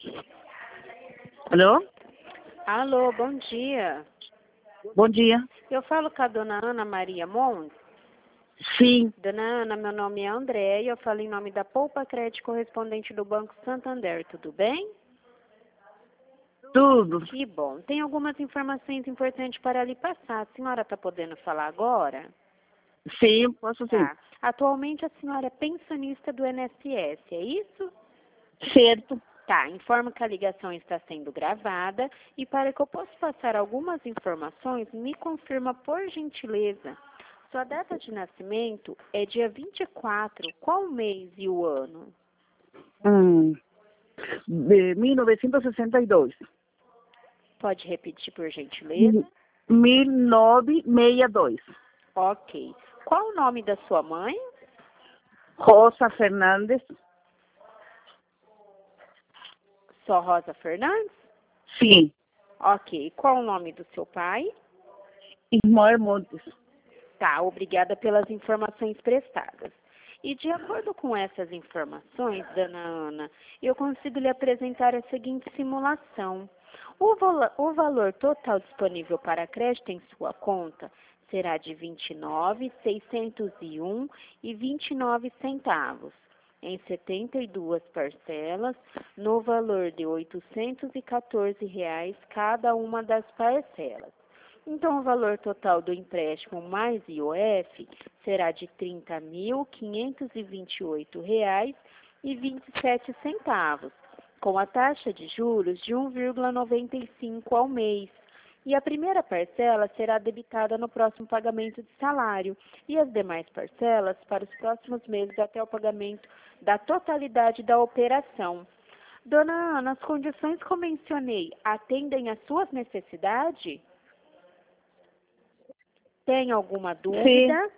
Alô? Alô, bom dia. Bom dia. Eu falo com a dona Ana Maria Mons. Sim, Dona Ana, meu nome é André e eu falo em nome da Poupa Crédito correspondente do Banco Santander, tudo bem? tudo. Que bom. Tem algumas informações importantes para lhe passar. A senhora está podendo falar agora? Sim, posso sim. Tá. Atualmente a senhora é pensionista do INSS, é isso? Certo. Tá, informo que a ligação está sendo gravada e para que eu possa passar algumas informações, me confirma por gentileza. Sua data de nascimento é dia 24, qual o mês e o ano? De 1962. Pode repetir por gentileza? 1962. Ok. Qual o nome da sua mãe? Rosa Fernandes. Só Rosa Fernandes? Sim. Ok. Qual o nome do seu pai? Ismael Montes. Tá, obrigada pelas informações prestadas. E de acordo com essas informações, dona Ana, eu consigo lhe apresentar a seguinte simulação. O valor total disponível para crédito em sua conta será de R$ 29.601,29 em 72 parcelas, no valor de R$ 814 cada uma das parcelas. Então, o valor total do empréstimo mais IOF será de R$ 30.528,27, com a taxa de juros de 1,95 ao mês. E a primeira parcela será debitada no próximo pagamento de salário e as demais parcelas para os próximos meses até o pagamento da totalidade da operação. Dona Ana, as condições que eu mencionei atendem às suas necessidades? Tem alguma dúvida?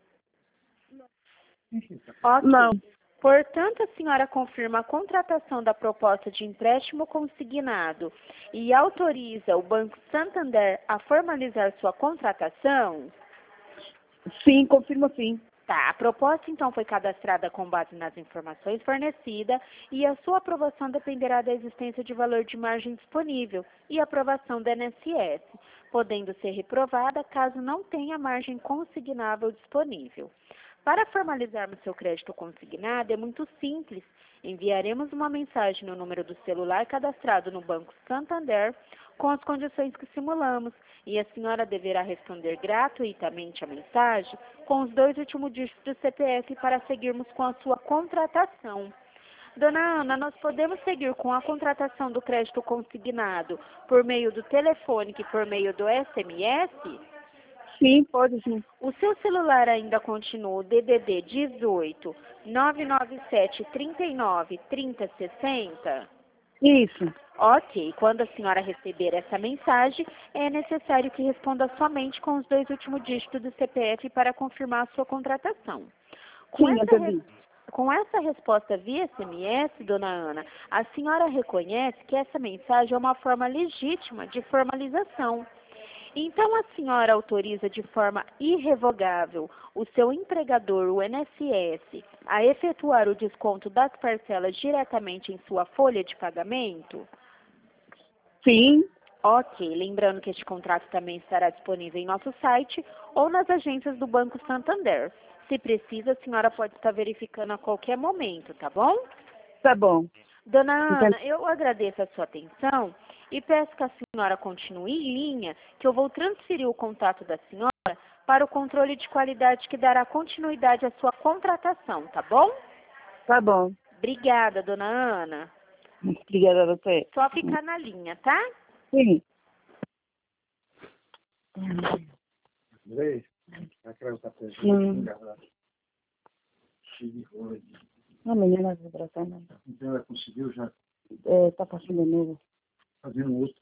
Ok. Não. Portanto, a senhora confirma a contratação da proposta de empréstimo consignado e autoriza o Banco Santander a formalizar sua contratação? Sim, confirmo sim. Tá, a proposta então foi cadastrada com base nas informações fornecidas e a sua aprovação dependerá da existência de valor de margem disponível e aprovação da INSS, podendo ser reprovada caso não tenha margem consignável disponível. Para formalizarmos seu crédito consignado é muito simples. Enviaremos uma mensagem no número do celular cadastrado no Banco Santander com as condições que simulamos e a senhora deverá responder gratuitamente a mensagem com os 2 últimos dígitos do CPF para seguirmos com a sua contratação. Dona Ana, nós podemos seguir com a contratação do crédito consignado por meio do telefônico e por meio do SMS? Sim, pode sim. O seu celular ainda continua o DDD 18 997 39 30 60? Isso. Ok, quando a senhora receber essa mensagem, é necessário que responda somente com os 2 últimos dígitos do CPF para confirmar a sua contratação. Com Sim, essa, entendi. com essa resposta via SMS, dona Ana, a senhora reconhece que essa mensagem é uma forma legítima de formalização. Então, a senhora autoriza de forma irrevogável o seu empregador, o INSS, a efetuar o desconto das parcelas diretamente em sua folha de pagamento? Sim. Ok, lembrando que este contrato também estará disponível em nosso site ou nas agências do Banco Santander. Se precisa, a senhora pode estar verificando a qualquer momento, tá bom? Tá bom. Dona Então, Ana, eu agradeço a sua atenção e peço que a senhora continue em linha, que eu vou transferir o contato da senhora para o controle de qualidade que dará continuidade à sua contratação, tá bom? tá bom. Obrigada, dona Ana. Obrigada a você. Só ficar na linha, tá? Sim. Hum. Amanhã nós vamos pra cá, né? Então ela conseguiu já É, tá passando de novo. fazer um outro.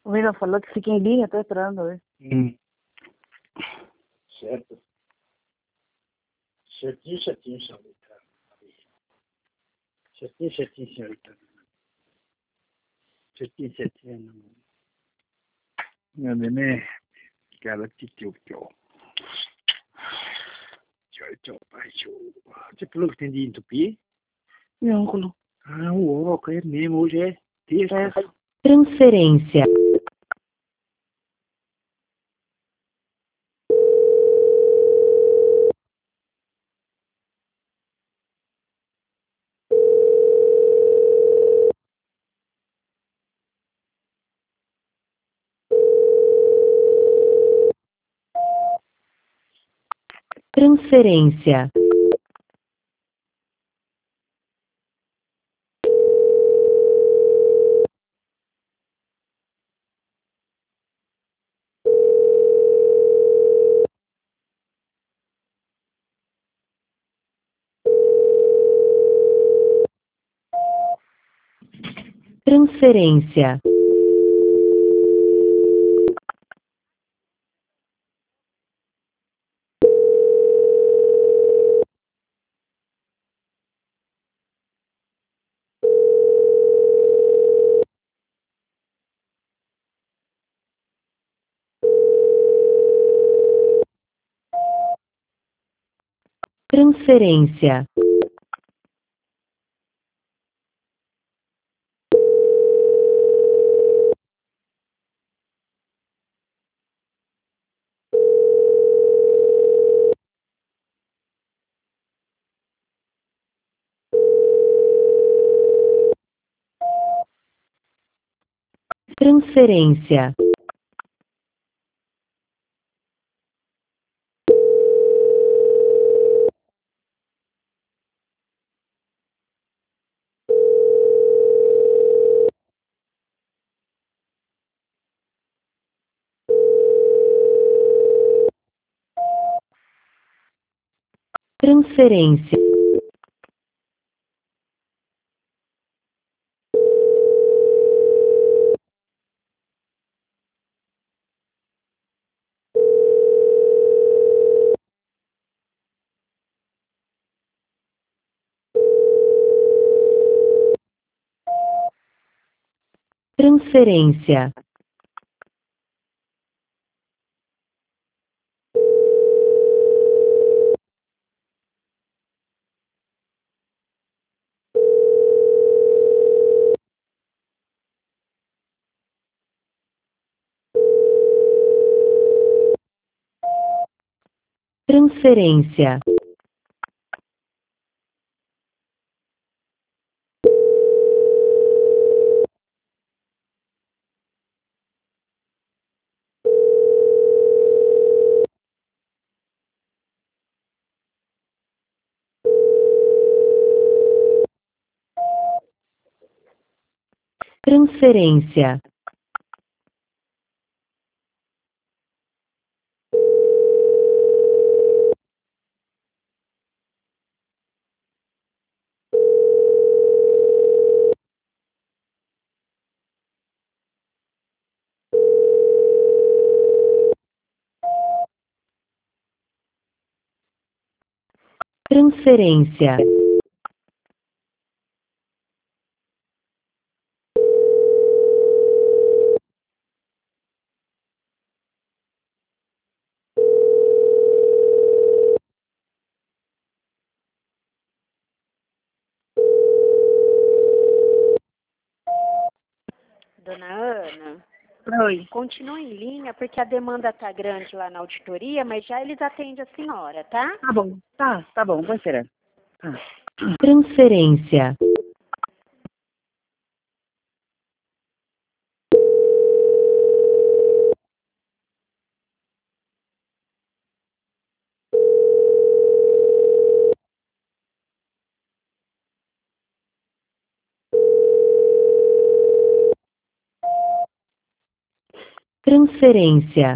O William falou que fica em linha, tô esperando, né? Certo. Certinho, senhorita. Certinho, senhorita. Certinho. Meu neném, cara, tio. Você falou que tem de entupir? Meu óculos. Ah, o óculos, é mesmo, hoje é terça. Transferência. Transferência. Transferência. Transferência. Transferência. Transferência. Transferência. Transferência. Transferência. Transferência. Dona Ana, Oi. continua em linha porque a demanda está grande lá na auditoria, mas já eles atendem a senhora, tá? Tá bom. Tá bom, vou esperar. Tá. Transferência. Transferência.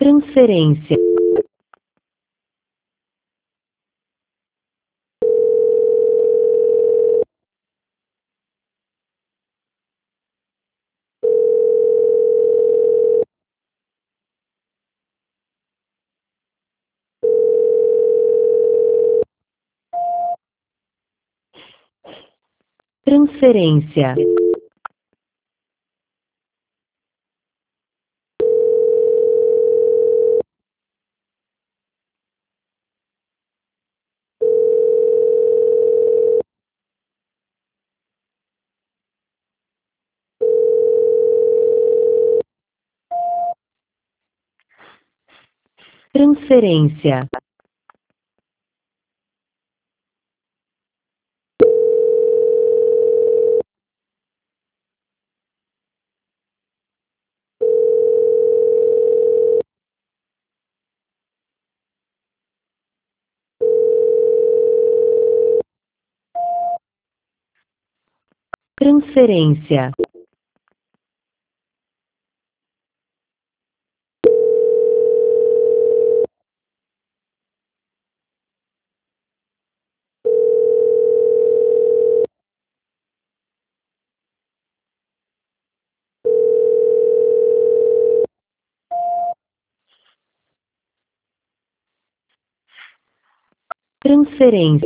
Transferência. Transferência. Transferência. Transferência. Transferência.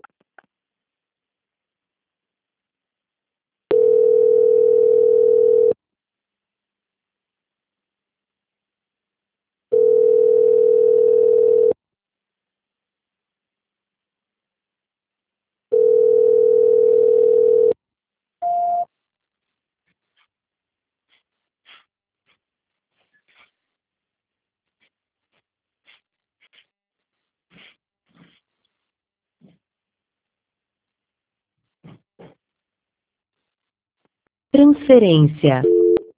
Transferência.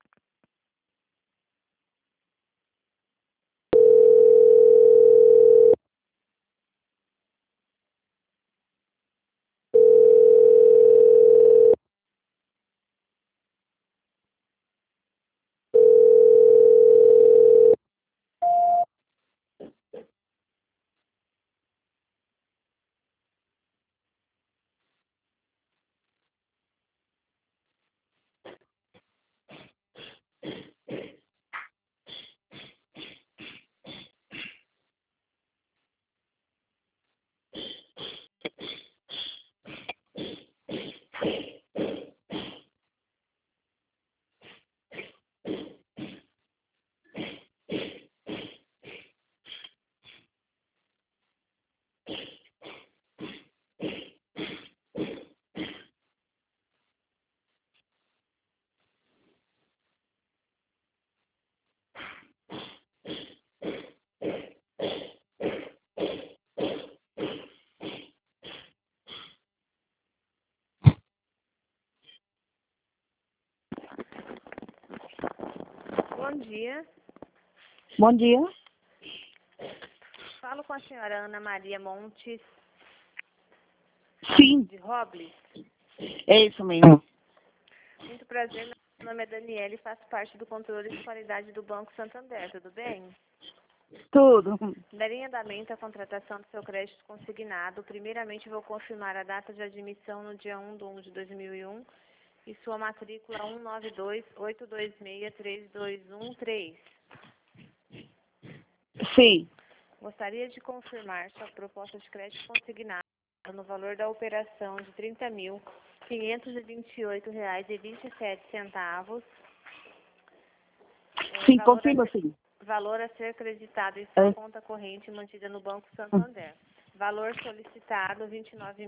Bom dia. Bom dia. Falo com a senhora Ana Maria Montes Sim, de Robles. é isso mesmo. Muito prazer, meu nome é Daniela e faço parte do controle de qualidade do Banco Santander, tudo bem? Tudo. Darei andamento à contratação do seu crédito consignado. Primeiramente, vou confirmar a data de admissão no dia 1/1/2001 e sua matrícula 192-826-3213. Sim. Gostaria de confirmar sua proposta de crédito consignado no valor da operação de R$ 30.528,27. Sim, confirma sim. Valor a ser acreditado em sua conta corrente mantida no Banco Santander. Valor solicitado R$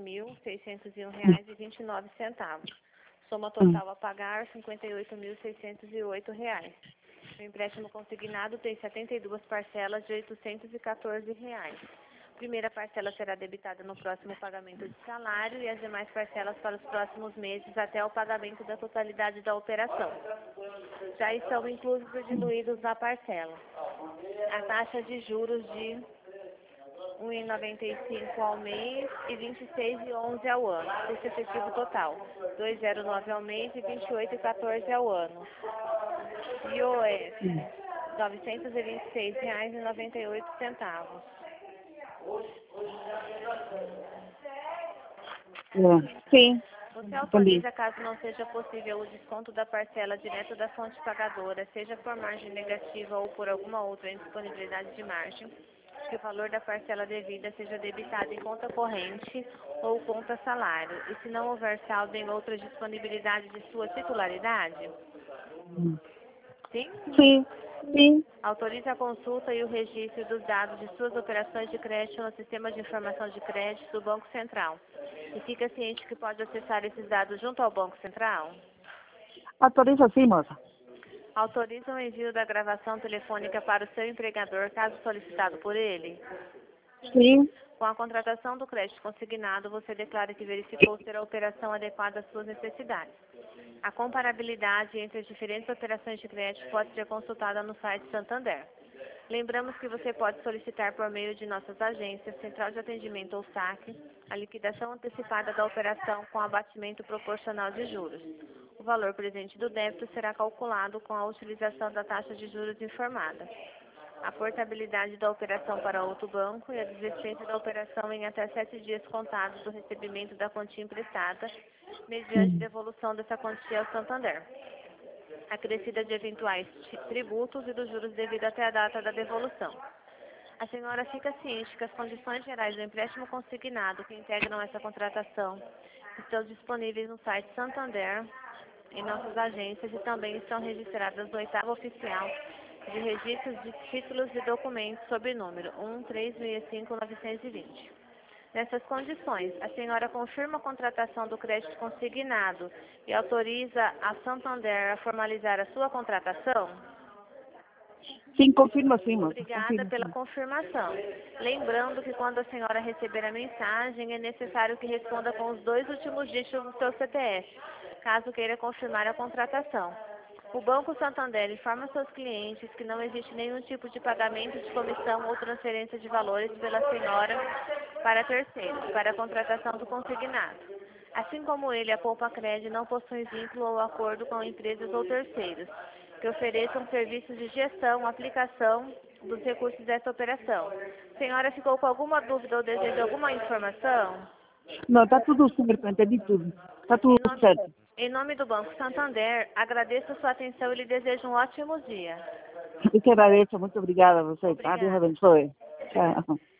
29.601,29. Soma total a pagar R$ 58.608. O empréstimo consignado tem 72 parcelas de R$ 814. Primeira parcela será debitada no próximo pagamento de salário e as demais parcelas para os próximos meses até o pagamento da totalidade da operação. Já estão inclusos e diluídos na parcela a taxa de juros de R$ 1,95 ao mês e R$ 26,11 ao ano. Custo efetivo total, R$ 209 ao mês e R$ 28,14 ao ano. IOF, R$926,98. Sim. Você autoriza, caso não seja possível, o desconto da parcela direto da fonte pagadora, seja por margem negativa ou por alguma outra indisponibilidade de margem, que o valor da parcela devida seja debitado em conta corrente ou conta salário, e se não houver saldo em outra disponibilidade de sua titularidade? Sim? Sim. Sim. Autoriza a consulta e o registro dos dados de suas operações de crédito no Sistema de Informação de Crédito do Banco Central. E fica ciente que pode acessar esses dados junto ao Banco Central? Autoriza sim, moça. Autoriza o envio da gravação telefônica para o seu empregador, caso solicitado por ele? Sim. Com a contratação do crédito consignado, você declara que verificou ser a operação adequada às suas necessidades. A comparabilidade entre as diferentes operações de crédito pode ser consultada no site Santander. Lembramos que você pode solicitar por meio de nossas agências, Central de Atendimento ou SAC, a liquidação antecipada da operação com abatimento proporcional de juros. O valor presente do débito será calculado com a utilização da taxa de juros informada. A portabilidade da operação para outro banco e a desistência da operação em até 7 dias contados do recebimento da quantia emprestada, mediante devolução dessa quantia ao Santander. Acrescida de eventuais tributos e dos juros devido até a data da devolução. A senhora fica ciente que as condições gerais do empréstimo consignado que integram essa contratação estão disponíveis no site Santander, em nossas agências, e também estão registradas no 8º Oficial de Registros de Títulos e Documentos sob número 1365920. Nessas condições, a senhora confirma a contratação do crédito consignado e autoriza a Santander a formalizar a sua contratação? Sim, confirma sim, moça. Obrigada Confirma, pela sim. confirmação. Lembrando que quando a senhora receber a mensagem, é necessário que responda com os 2 últimos dígitos do seu CPF, caso queira confirmar a contratação. O Banco Santander informa seus clientes que não existe nenhum tipo de pagamento de comissão ou transferência de valores pela senhora para terceiros, para a contratação do consignado. Assim como ele, a Poupa Cred não possui vínculo ou acordo com empresas ou terceiros que ofereçam serviços de gestão, aplicação dos recursos dessa operação. Senhora, ficou com alguma dúvida ou deseja alguma informação? Não, tá tudo certo, entendi tudo. Tá tudo certo. Em nome do Banco Santander, agradeço a sua atenção e lhe desejo um ótimo dia. Eu que agradeço, muito obrigada a você. Tá? Deus Obrigada. abençoe. Tchau.